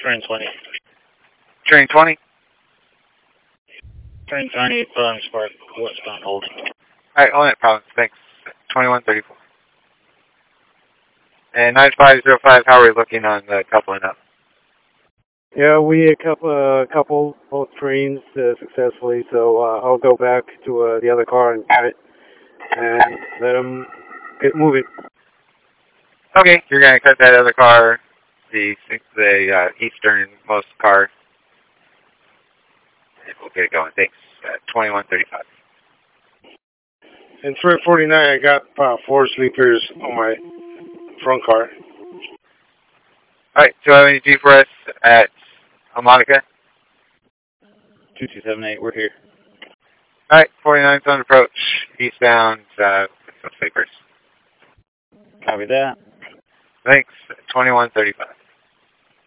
Train 20. Train 20? Train 20, Pilgrim Spark, westbound hold. Alright, hold it, Providence. Thanks. 2134. And 9505, how are we looking on the coupling up? Yeah, we coupled both trains successfully, so I'll go back to the other car and cut it and let them get moving. Okay, you're going to cut that other car, the easternmost car. And we'll get it going. Thanks. 2135. In 349, I got 4 sleepers on my front car. Alright, so I have any G for us at Monica? 2278, we're here. Alright, 49's on approach, eastbound, sleepers. Copy that. Thanks. 2135.